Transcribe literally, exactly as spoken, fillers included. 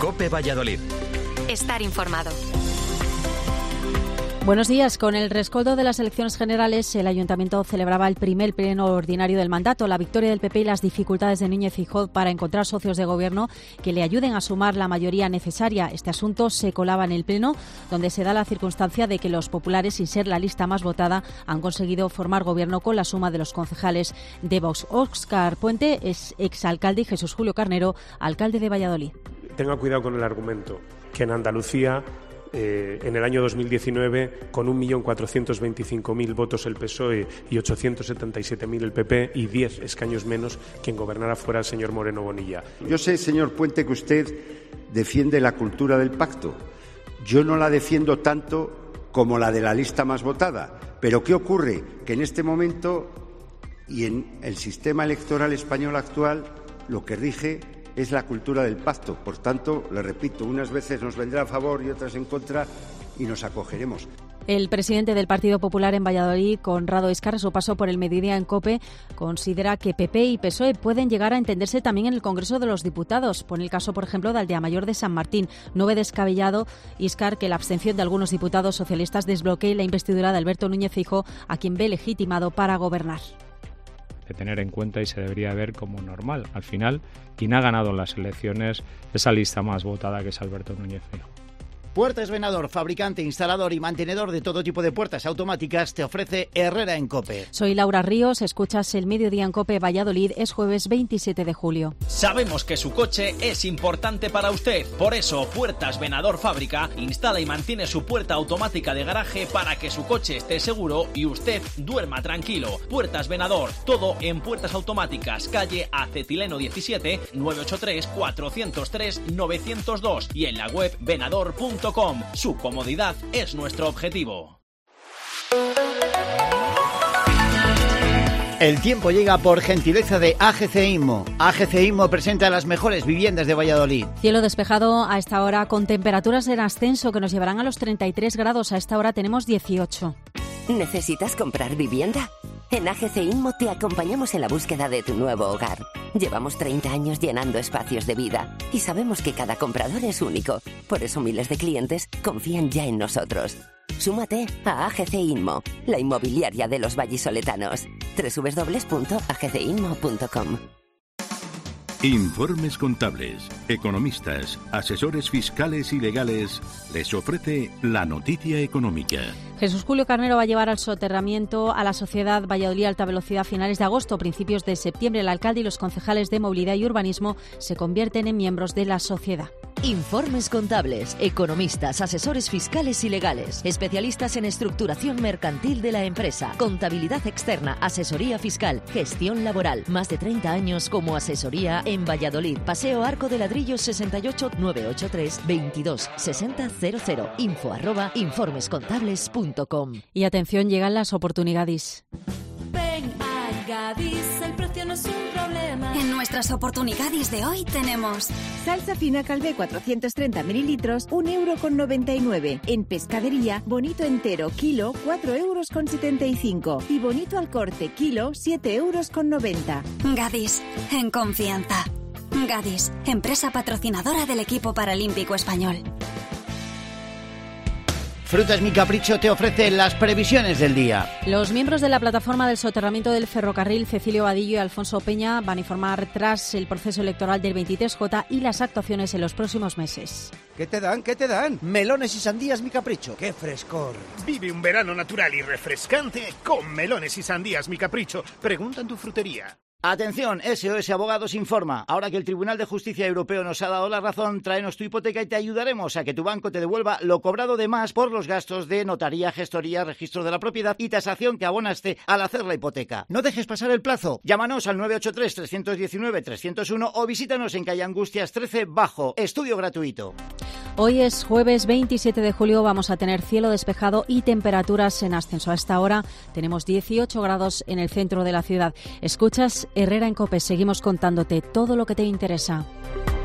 COPE Valladolid. Estar informado. Buenos días. Con el rescoldo de las elecciones generales, el Ayuntamiento celebraba el primer pleno ordinario del mandato. La victoria del P P y las dificultades de Núñez Feijóo para encontrar socios de gobierno que le ayuden a sumar la mayoría necesaria. Este asunto se colaba en el pleno, donde se da la circunstancia de que los populares, sin ser la lista más votada, han conseguido formar gobierno con la suma de los concejales de Vox. Óscar Puente es exalcalde y Jesús Julio Carnero, alcalde de Valladolid. Tenga cuidado con el argumento, que en Andalucía Eh, en el año dos mil diecinueve, con un millón cuatrocientos veinticinco mil votos el P S O E y ochocientos setenta y siete mil el P P y diez escaños menos, quien gobernara fuera el señor Moreno Bonilla. Yo sé, señor Puente, que usted defiende la cultura del pacto. Yo no la defiendo tanto como la de la lista más votada. Pero ¿qué ocurre? Que en este momento y en el sistema electoral español actual lo que rige es la cultura del pacto. Por tanto, le repito, unas veces nos vendrá a favor y otras en contra y nos acogeremos. El presidente del Partido Popular en Valladolid, Conrado Iscar, a su paso por el Mediodía en COPE, considera que P P y P S O E pueden llegar a entenderse también en el Congreso de los Diputados. Pone el caso, por ejemplo, de Aldeamayor de San Martín. No ve descabellado Iscar que la abstención de algunos diputados socialistas desbloquee la investidura de Alberto Núñez Feijóo, a quien ve legitimado para gobernar. De tener en cuenta y se debería ver como normal. Al final, quien ha ganado las elecciones, esa lista más votada, que es Alberto Núñez Feijóo. Puertas Venador, fabricante, instalador y mantenedor de todo tipo de puertas automáticas, te ofrece Herrera en COPE. Soy Laura Ríos, escuchas el Mediodía en COPE Valladolid, es jueves veintisiete de julio. Sabemos que su coche es importante para usted, por eso Puertas Venador Fábrica instala y mantiene su puerta automática de garaje para que su coche esté seguro y usted duerma tranquilo. Puertas Venador, todo en puertas automáticas, calle Acetileno diecisiete, nueve ocho tres, cuatro cero tres, nueve cero dos y en la web venador punto com. Su comodidad es nuestro objetivo. El tiempo llega por gentileza de A G C Inmo. A G C Inmo presenta las mejores viviendas de Valladolid. Cielo despejado a esta hora con temperaturas en ascenso que nos llevarán a los treinta y tres grados. A esta hora tenemos dieciocho. ¿Necesitas comprar vivienda? En A G C Inmo te acompañamos en la búsqueda de tu nuevo hogar. Llevamos treinta años llenando espacios de vida y sabemos que cada comprador es único. Por eso miles de clientes confían ya en nosotros. Súmate a A G C Inmo, la inmobiliaria de los vallisoletanos. doble u doble u doble u punto a g c inmo punto com. Informes Contables, economistas, asesores fiscales y legales les ofrece la noticia económica. Jesús Julio Carnero va a llevar al soterramiento a la Sociedad Valladolid Alta Velocidad a finales de agosto. A principios de septiembre, el alcalde y los concejales de Movilidad y Urbanismo se convierten en miembros de la sociedad. Informes Contables, economistas, asesores fiscales y legales, especialistas en estructuración mercantil de la empresa, contabilidad externa, asesoría fiscal, gestión laboral. Más de treinta años como asesoría en Valladolid. Paseo Arco de Ladrillos sesenta y ocho, nueve ocho tres, veintidós sesenta cero cero. Info arroba informescontables punto com. Y atención, llegan las oportunidades. Ven a Gadis, el precio no es un problema. En nuestras oportunidades de hoy tenemos salsa fina Calvé cuatrocientos treinta mililitros, un euro con noventa y nueve. En pescadería, bonito entero kilo, cuatro euros con setenta y cinco. Y bonito al corte kilo, siete euros con noventa. Gadis, en confianza. Gadis, empresa patrocinadora del equipo paralímpico español. Frutas Mi Capricho te ofrece las previsiones del día. Los miembros de la plataforma del soterramiento del ferrocarril, Cecilio Vadillo y Alfonso Peña, van a informar tras el proceso electoral del veintitrés J y las actuaciones en los próximos meses. ¿Qué te dan? ¿Qué te dan? Melones y sandías Mi Capricho. ¡Qué frescor! Vive un verano natural y refrescante con melones y sandías Mi Capricho. Pregunta en tu frutería. Atención, S O S Abogados informa. Ahora que el Tribunal de Justicia Europeo nos ha dado la razón, tráenos tu hipoteca y te ayudaremos a que tu banco te devuelva lo cobrado de más por los gastos de notaría, gestoría, registro de la propiedad y tasación que abonaste al hacer la hipoteca. No dejes pasar el plazo. Llámanos al nueve ocho tres, tres uno nueve, tres cero uno o visítanos en calle Angustias trece Bajo. Estudio gratuito. Hoy es jueves veintisiete de julio, vamos a tener cielo despejado y temperaturas en ascenso. A esta hora tenemos dieciocho grados en el centro de la ciudad. Escuchas Herrera en COPE, seguimos contándote todo lo que te interesa.